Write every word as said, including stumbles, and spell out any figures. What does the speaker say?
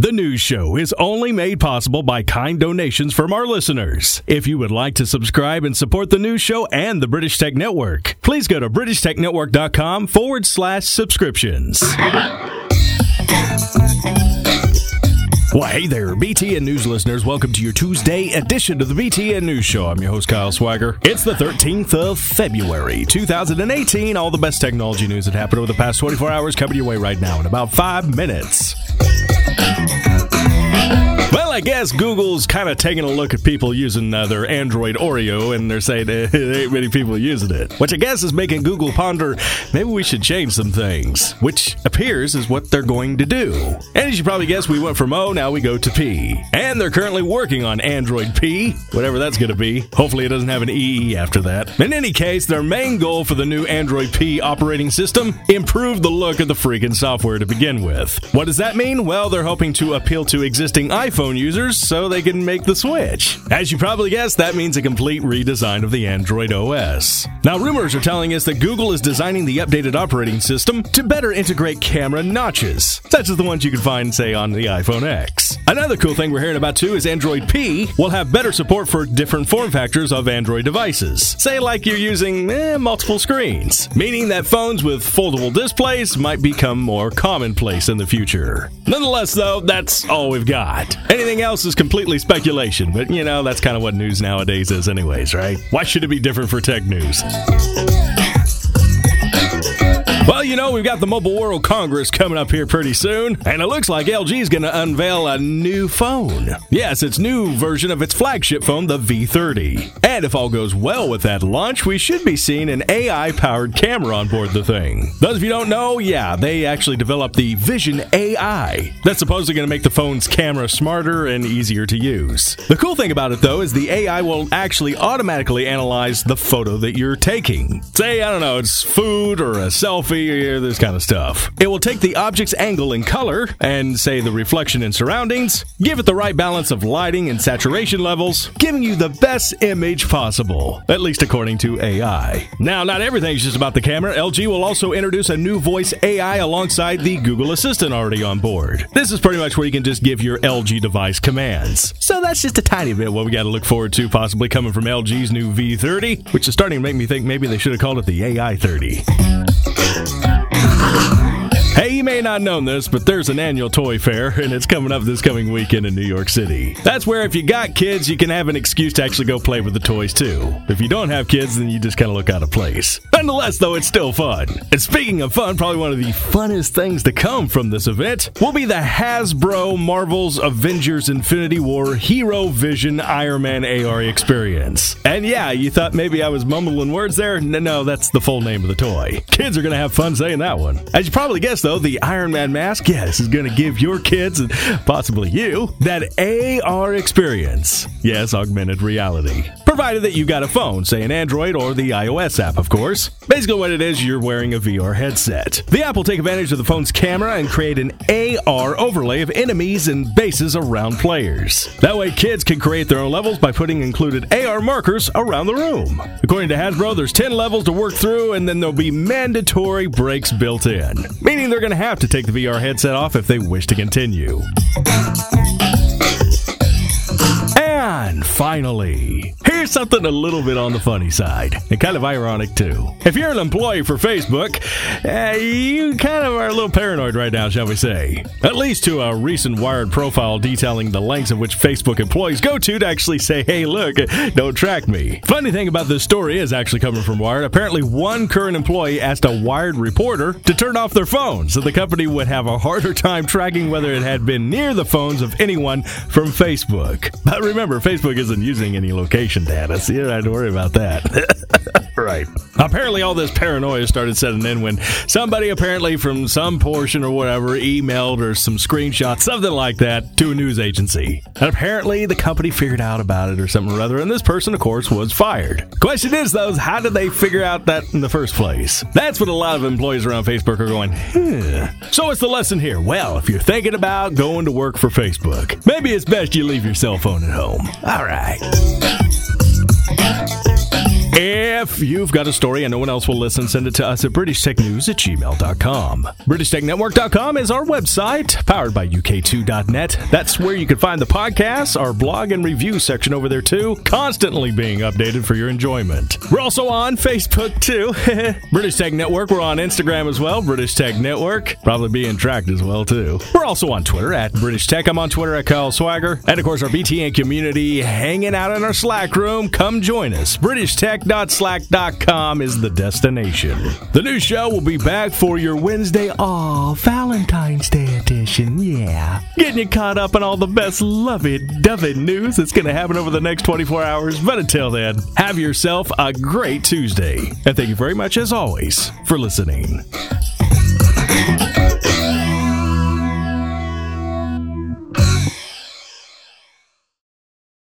The news show is only made possible by kind donations from our listeners. If you would like to subscribe and support the news show and the British Tech Network, please go to britishtechnetwork.com forward slash subscriptions. Well, hey there, B T N News listeners. Welcome to your Tuesday edition of the B T N News Show. I'm your host, Kyle Swagger. It's the thirteenth of February, two thousand eighteen. All the best technology news that happened over the past twenty-four hours coming your way right now in about five minutes. Well, I guess Google's kind of taking a look at people using uh, their Android Oreo, and they're saying uh, there ain't many people using it, which I guess is making Google ponder maybe we should change some things, which appears is what they're going to do. And as you probably guessed, we went from O, now we go to P. And they're currently working on Android P, whatever that's going to be. Hopefully it doesn't have an E E after that. In any case, their main goal for the new Android P operating system, improve the look of the freaking software to begin with. What does that mean? Well, they're hoping to appeal to existing iPhone users so they can make the switch. As you probably guessed, that means a complete redesign of the Android O S. Now, rumors are telling us that Google is designing the updated operating system to better integrate camera notches, such as the ones you can find, say, on the iPhone X. Another cool thing we're hearing about, too, is Android P will have better support for different form factors of Android devices. Say, like you're using eh, multiple screens, meaning that phones with foldable displays might become more commonplace in the future. Nonetheless, though, that's all we've got. Anything else is completely speculation, but, you know, that's kind of what news nowadays is anyways, right? Why should it be different for tech news? Well, you know, we've got the Mobile World Congress coming up here pretty soon, and it looks like L G is going to unveil a new phone. Yes, its new version of its flagship phone, the V thirty. And if all goes well with that launch, we should be seeing an A I-powered camera on board the thing. Those of you who don't know, yeah, they actually developed the Vision A I. That's supposedly going to make the phone's camera smarter and easier to use. The cool thing about it, though, is the A I will actually automatically analyze the photo that you're taking. Say, I don't know, it's food or a selfie, or this kind of stuff. It will take the object's angle and color, and say the reflection in surroundings, give it the right balance of lighting and saturation levels, giving you the best image possible, at least according to A I. Now, not everything's just about the camera. L G will also introduce a new voice A I alongside the Google Assistant already on board. This is pretty much where you can just give your L G device commands. So that's just a tiny bit what we got to look forward to possibly coming from L G's new V thirty, which is starting to make me think maybe they should have called it the A I thirty. Hey, you may not have known this, but there's an annual toy fair, and it's coming up this coming weekend in New York City. That's where if you got kids, you can have an excuse to actually go play with the toys, too. If you don't have kids, then you just kind of look out of place. Nonetheless, though, it's still fun. And speaking of fun, probably one of the funnest things to come from this event will be the Hasbro Marvel's Avengers Infinity War Hero Vision Iron Man A R experience. And yeah, you thought maybe I was mumbling words there? No, no, that's the full name of the toy. Kids are going to have fun saying that one. As you probably guessed, though, the Iron Man mask, yes, is going to give your kids, and possibly you, that A R experience. Yes, augmented reality. Provided that you got a phone, say an Android or the iOS app, of course. Basically what it is, you're wearing a V R headset. The app will take advantage of the phone's camera and create an A R overlay of enemies and bases around players. That way kids can create their own levels by putting included A R markers around the room. According to Hasbro, there's ten levels to work through, and then there'll be mandatory breaks built in, meaning they're going to have to take the V R headset off if they wish to continue. And finally, here's something a little bit on the funny side, and kind of ironic too. If you're an employee for Facebook, uh, you kind of are a little paranoid right now, shall we say. At least to a recent Wired profile detailing the lengths of which Facebook employees go to to actually say, hey, look, don't track me. Funny thing about this story is actually coming from Wired. Apparently, one current employee asked a Wired reporter to turn off their phone so the company would have a harder time tracking whether it had been near the phones of anyone from Facebook. But remember, Facebook isn't using any location data, so you don't have to worry about that. Right. Apparently all this paranoia started setting in when somebody apparently from some portion or whatever emailed or some screenshots, something like that, to a news agency. And apparently the company figured out about it or something or other, and this person, of course, was fired. Question is, though, how did they figure out that in the first place? That's what a lot of employees around Facebook are going, hmm. So what's the lesson here? Well, if you're thinking about going to work for Facebook, maybe it's best you leave your cell phone at home. All right. If you've got a story and no one else will listen, send it to us at british tech news at gmail dot com. british tech network dot com is our website, powered by U K two dot net. That's where you can find the podcasts, our blog and review section over there too, constantly being updated for your enjoyment. We're also on Facebook too. British Tech Network. We're on Instagram as well, British Tech Network. Probably being tracked as well too. We're also on Twitter at British Tech. I'm on Twitter at Kyle Swagger. And of course our B T N community hanging out in our Slack room. Come join us. british tech dot slack dot com is the destination. The new show will be back for your Wednesday, aw, Valentine's Day edition, yeah. Getting you caught up on all the best lovey-dovey news that's going to happen over the next twenty-four hours. But until then, have yourself a great Tuesday. And thank you very much, as always, for listening.